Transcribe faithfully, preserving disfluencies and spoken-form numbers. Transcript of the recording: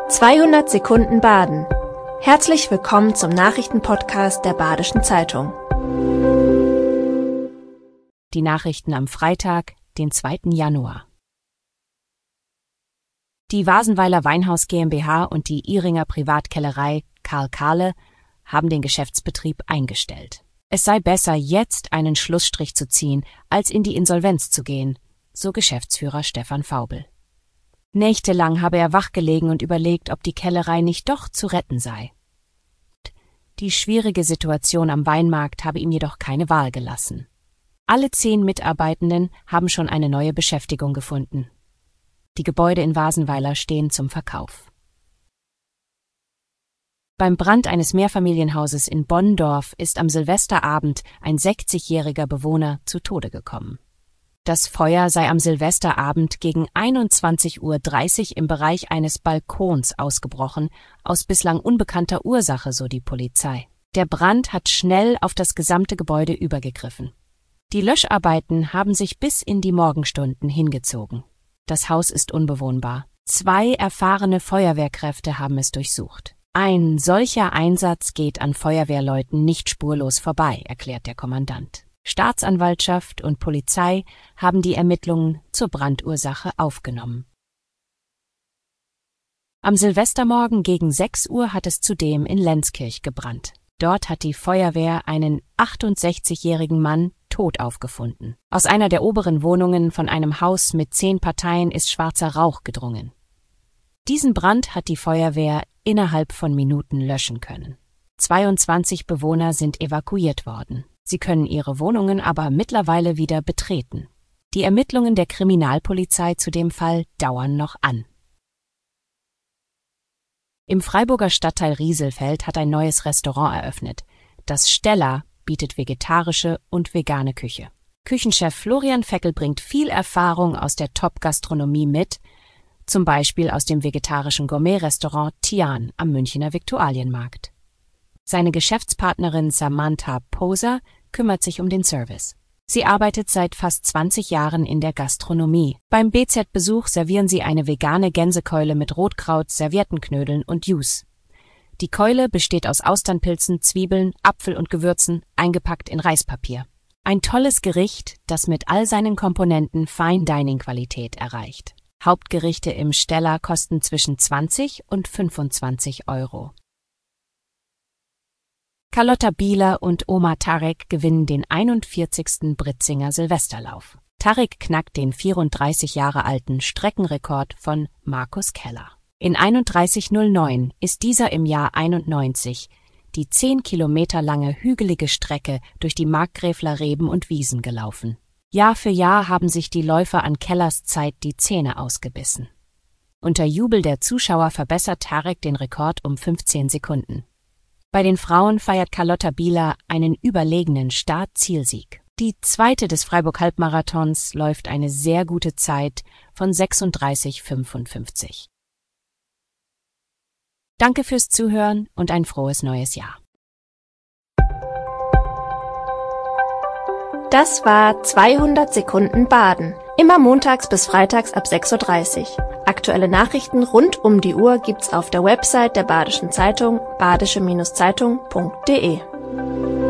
zweihundert Sekunden Baden. Herzlich willkommen zum Nachrichtenpodcast der Badischen Zeitung. Die Nachrichten am Freitag, den zweiten Januar. Die Wasenweiler Weinhaus GmbH und die Ihringer Privatkellerei Karl Kahle haben den Geschäftsbetrieb eingestellt. Es sei besser, jetzt einen Schlussstrich zu ziehen, als in die Insolvenz zu gehen, so Geschäftsführer Stefan Faubel. Nächtelang habe er wachgelegen und überlegt, ob die Kellerei nicht doch zu retten sei. Die schwierige Situation am Weinmarkt habe ihm jedoch keine Wahl gelassen. Alle zehn Mitarbeitenden haben schon eine neue Beschäftigung gefunden. Die Gebäude in Wasenweiler stehen zum Verkauf. Beim Brand eines Mehrfamilienhauses in Bonndorf ist am Silvesterabend ein sechzigjähriger Bewohner zu Tode gekommen. Das Feuer sei am Silvesterabend gegen einundzwanzig Uhr dreißig im Bereich eines Balkons ausgebrochen, aus bislang unbekannter Ursache, so die Polizei. Der Brand hat schnell auf das gesamte Gebäude übergegriffen. Die Löscharbeiten haben sich bis in die Morgenstunden hingezogen. Das Haus ist unbewohnbar. Zwei erfahrene Feuerwehrkräfte haben es durchsucht. Ein solcher Einsatz geht an Feuerwehrleuten nicht spurlos vorbei, erklärt der Kommandant. Staatsanwaltschaft und Polizei haben die Ermittlungen zur Brandursache aufgenommen. Am Silvestermorgen gegen sechs Uhr hat es zudem in Lenzkirch gebrannt. Dort hat die Feuerwehr einen achtundsechzigjährigen Mann tot aufgefunden. Aus einer der oberen Wohnungen von einem Haus mit zehn Parteien ist schwarzer Rauch gedrungen. Diesen Brand hat die Feuerwehr innerhalb von Minuten löschen können. zweiundzwanzig Bewohner sind evakuiert worden. Sie können ihre Wohnungen aber mittlerweile wieder betreten. Die Ermittlungen der Kriminalpolizei zu dem Fall dauern noch an. Im Freiburger Stadtteil Rieselfeld hat ein neues Restaurant eröffnet. Das Stella bietet vegetarische und vegane Küche. Küchenchef Florian Feckel bringt viel Erfahrung aus der Top-Gastronomie mit, zum Beispiel aus dem vegetarischen Gourmet-Restaurant Tian am Münchner Viktualienmarkt. Seine Geschäftspartnerin Samantha Poser kümmert sich um den Service. Sie arbeitet seit fast zwanzig Jahren in der Gastronomie. Beim B Z-Besuch servieren sie eine vegane Gänsekeule mit Rotkraut, Serviettenknödeln und Jus. Die Keule besteht aus Austernpilzen, Zwiebeln, Apfel und Gewürzen, eingepackt in Reispapier. Ein tolles Gericht, das mit all seinen Komponenten Fine-Dining-Qualität erreicht. Hauptgerichte im Stella kosten zwischen zwanzig und fünfundzwanzig Euro. Carlotta Bieler und Oma Tarek gewinnen den einundvierzigsten Britzinger Silvesterlauf. Tarek knackt den vierunddreißig Jahre alten Streckenrekord von Markus Keller. In einunddreißig null neun ist dieser im Jahr einundneunzig die zehn Kilometer lange hügelige Strecke durch die Markgräfler Reben und Wiesen gelaufen. Jahr für Jahr haben sich die Läufer an Kellers Zeit die Zähne ausgebissen. Unter Jubel der Zuschauer verbessert Tarek den Rekord um fünfzehn Sekunden. Bei den Frauen feiert Carlotta Bieler einen überlegenen Start-Zielsieg. Die zweite des Freiburg-Halbmarathons läuft eine sehr gute Zeit von sechsunddreißig fünfundfünfzig. Danke fürs Zuhören und ein frohes neues Jahr. Das war zweihundert Sekunden Baden. Immer montags bis freitags ab sechs Uhr dreißig. Aktuelle Nachrichten rund um die Uhr gibt's auf der Website der Badischen Zeitung badische Zeitung punkt de.